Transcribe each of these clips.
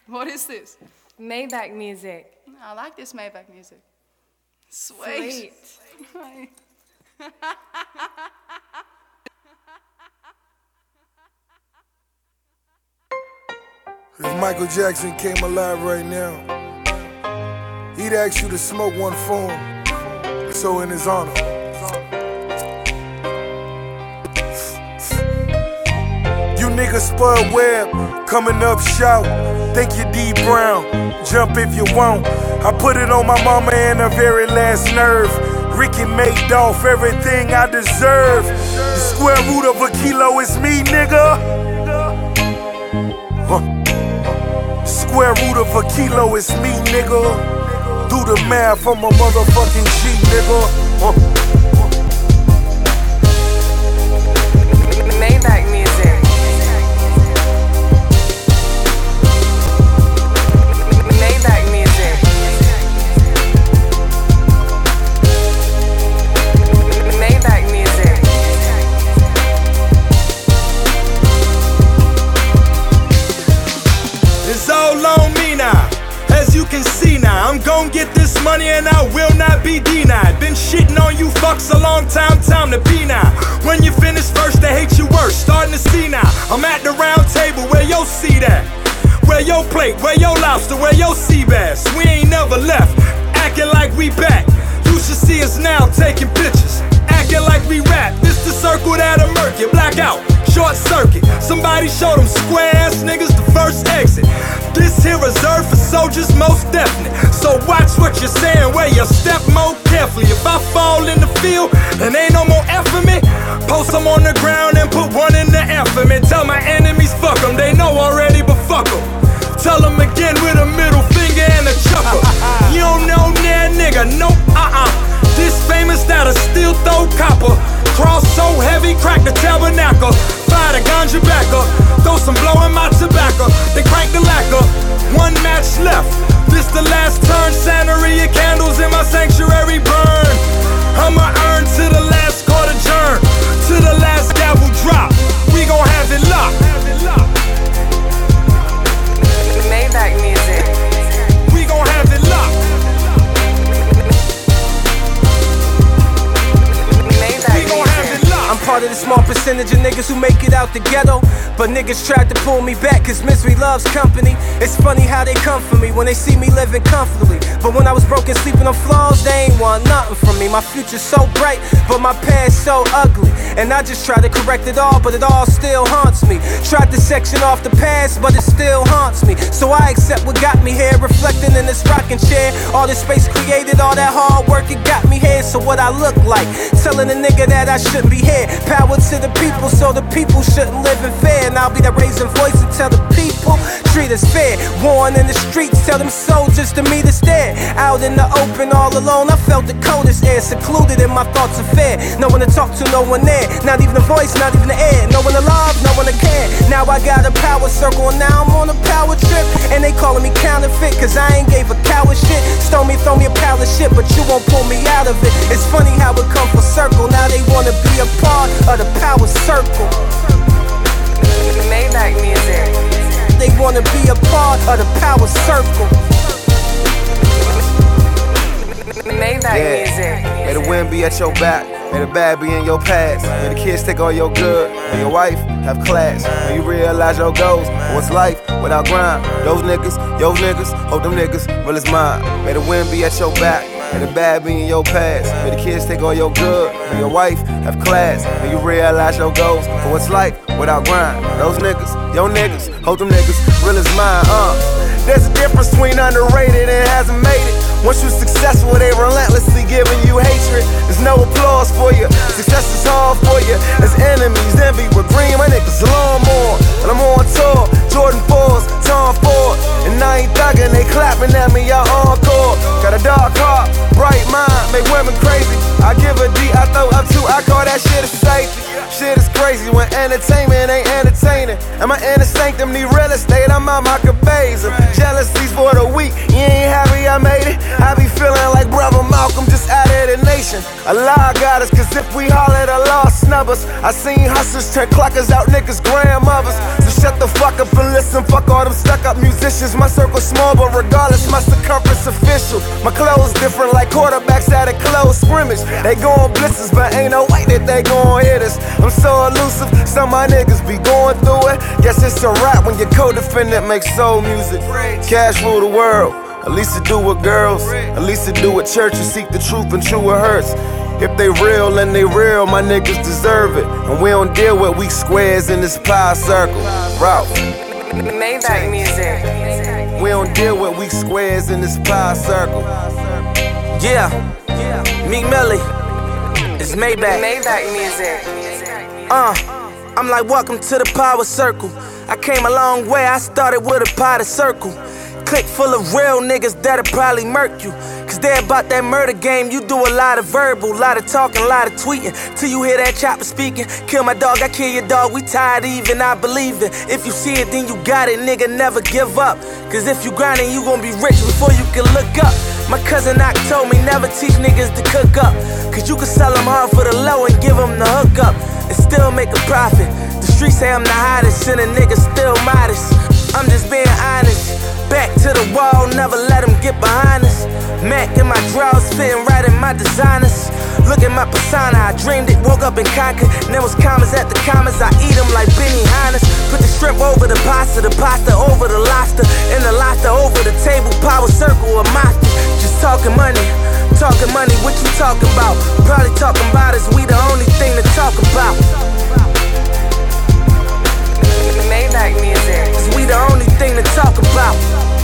What is this? Maybach music. I like this Maybach music. Sweet. If Michael Jackson came alive right now, he'd ask you to smoke one for him, so in his honor. You niggas spoiled web, coming up shout, think you D Brown, jump if you won't. I put it on my mama and her very last nerve. Ricky made off everything I deserve. The square root of a kilo is me, nigga. Square root of a kilo is me, nigga. Do the math, I'm a motherfucking G, nigga. Maybach music. Maybach music. Maybach music. It's all on me now. As you can see now, I'm gon' get this money and I will not be denied. Been shitting on you fucks a long time to be now. When you finish first, they hate you worse, starting to see now. I'm at the round table, where your seat at? Where your plate, where your lobster, where your sea bass? We ain't never left, acting like we back. You should see us now taking pictures, acting like we rap. This the circle that'll murk you, blackout, short circuit. Somebody show them square ass niggas the first exit. This here reserved for soldiers, most definite. So watch what you're saying, where you step more carefully. If I fall in the field and ain't no more F for me, post them on the ground and put one in the F for me. Tell my enemies fuck them, they know already, but fuck them. Tell them again with a middle finger and a chuckle. You don't know that nigga, nope, This famous that'll still throw copper. Cross so heavy, crack the tabernacle. Fire the ganja back up, throw some blow in my tobacco. They crank the lacquer, one match left. This the last turn, Santeria candles in my sanctuary burn. I'ma earn to the last quarter turn, to the last gavel drop. We gon' have it locked. Maybach music. We gon' have it locked. Maybach music. I'm part of the small percentage of niggas who make it out the ghetto, but niggas tried to pull me back cause misery loves company. It's funny how they come for me when they see me living comfortably, but when I was broken sleeping on floors, they ain't want nothing from me. My future's so bright, but my past so ugly, and I just try to correct it all, but it all still haunts me. Tried to section off the past, but it still haunts me. So I accept what got me here, reflecting in this rocking chair. All this space created, all that hard work, it got me here. So what I look like, telling a nigga that I shouldn't be here. Power to the people, so the people shouldn't live in fear. And I'll be that raising voice and tell the people, treat us fair. Warring in the streets, tell them soldiers to meet us there. Out in the open, all alone, I felt the coldest air. Secluded in my thoughts affair. No one to talk to, no one there. Not even a voice, not even the air. No one to love, no one to care. Now I got a power circle, and now I'm on a power trip. And they calling me counterfeit, cause I ain't gave a coward shit. Stole me, throw me a pile of shit, but you won't pull me out of it. It's funny how it come full circle. Now they wanna be a part of the power circle. Maybach music. They wanna be a part of the power circle. Maybach music. May the wind be at your back, may the bad be in your past. May the kids take all your good, may your wife have class. May you realize your goals, what's life without grind. Those niggas, your niggas, hope them niggas real as mine. May the wind be at your back, may the bad be in your past. May the kids take all your good, may your wife have class. May you realize your goals for what's life without grind. Those niggas, your niggas, hope them niggas real as mine. There's a difference between underrated and hasn't made it. Once you're successful, they relentlessly giving you hatred. There's no applause for you, success is hard for you. As enemies, envy with green, my niggas a lawnmower. And I'm on tour, Jordan 4s, Tom Ford. And I ain't thugging, they clapping at me, y'all encore. Got a dark heart, bright mind, make women crazy. I give a D, I throw up two, I call that shit a safety. Shit is crazy when entertainment ain't entertaining. And my inner sanctum them need real estate, I'm out my cabeza. Jealousy's for the weak, you ain't happy I made it. I be feeling like Brother Malcolm just out of the nation. Allah got us, cause if we holler, the law snub us. I seen hustlers turn clockers out, niggas grandmothers. So shut the fuck up and listen, fuck all them stuck up musicians. My circle's small, but regardless, my circumference official. My clothes different like quarterbacks at a close scrimmage. They goin' blisters, but ain't no way that they gon' hit us. I'm so elusive, some of my niggas be going through it. Guess it's a rap when your co-defendant makes soul music. Cash rule the world, at least to do with girls, at least to do with church and seek the truth and true it hurts. If they real and they real, my niggas deserve it. And we don't deal with weak squares in this pie circle. Ralph. Maybach music. We don't deal with weak squares in this pie circle. Yeah, Meek Millie, it's Maybach. Maybach music. I'm like, welcome to the power circle. I came a long way, I started with a potted circle. Clique full of real niggas that'll probably murk you. Cause they about that murder game, you do a lot of verbal, lot of talking, lot of tweeting. Till you hear that chopper speaking, kill my dog, I kill your dog, we tired even, I believe it. If you see it, then you got it, nigga, never give up. Cause if you grindin', you gon' be rich before you can look up. My cousin Ock told me never teach niggas to cook up. Cause you can sell them hard for the low and give them the hook up and still make a profit. The streets say I'm the hottest and a nigga still modest. I'm just being honest. Back to the wall, never let them get behind us. Mac in my drawers, fitting right in my designers. Look at my persona, I dreamed it, woke up and conquered. And there was commas at the commas, I eat them like Benny Hannes. Put the shrimp over the pasta over the lobster, and the lobster over the table, power circle or mafia. Just talking money, what you talking about? Probably talking about is we the only thing to talk about. Maybach music. Is we the only thing to talk about?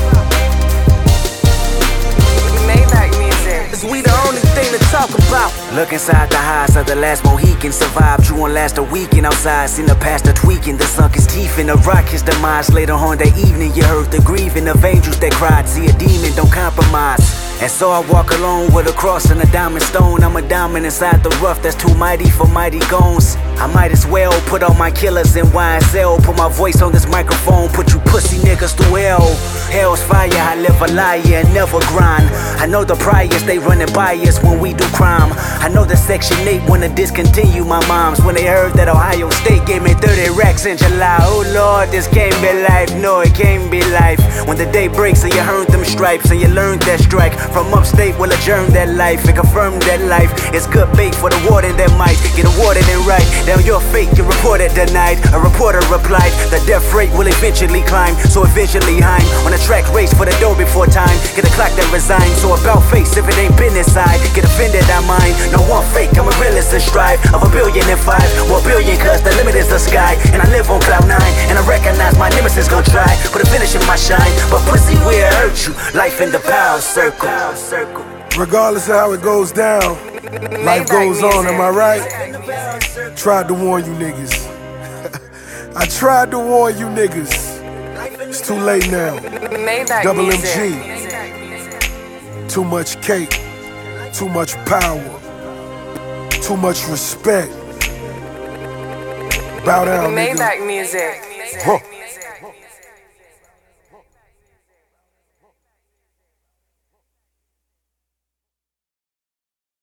Maybach music. Is we the only thing to talk about? Look inside the eyes of the last Mohican. Survived, you won't last a weekend outside. Seen the pastor tweaking, the sunk his teeth in the rock, his demise. Later on that evening, you heard the grieving of angels that cried. See a demon, don't compromise. And so I walk alone with a cross and a diamond stone. I'm a diamond inside the rough that's too mighty for mighty goons. I might as well put all my killers in YSL. Put my voice on this microphone, put you pussy niggas through hell. Hell's fire, I live a liar and never grind. I know the priors, they running by us when we do crime. I know the Section 8 wanna discontinue my moms when they heard that Ohio State gave me 30 racks in July. Oh Lord, this can't be life, no it can't be life. When the day breaks and you earned them stripes and you learned that strike from upstate, will adjourn that life and confirm that life is good bait for the warden that might get awarded and right. Down your fate, you reported denied. A reporter replied, the death rate will eventually climb. So eventually I'm on a track race for the dough before time. Get a clock that resign. So about face, if it ain't been inside, get offended, I mind. No one fake, I'm a realist and strive of 1,000,000,005. Well, billion, cause the limit is the sky. And I live on cloud 9, and I recognize my nemesis gon' try. Put a finish in my shine, but pussy will hurt you. Life in the power circle. Regardless of how it goes down, life goes on, am I right? Tried to warn you niggas. I tried to warn you niggas. It's too late now. Maybach Double music. MG. Too much cake. Too much power. Too much respect. Bow down, nigga. Maybach music. Huh.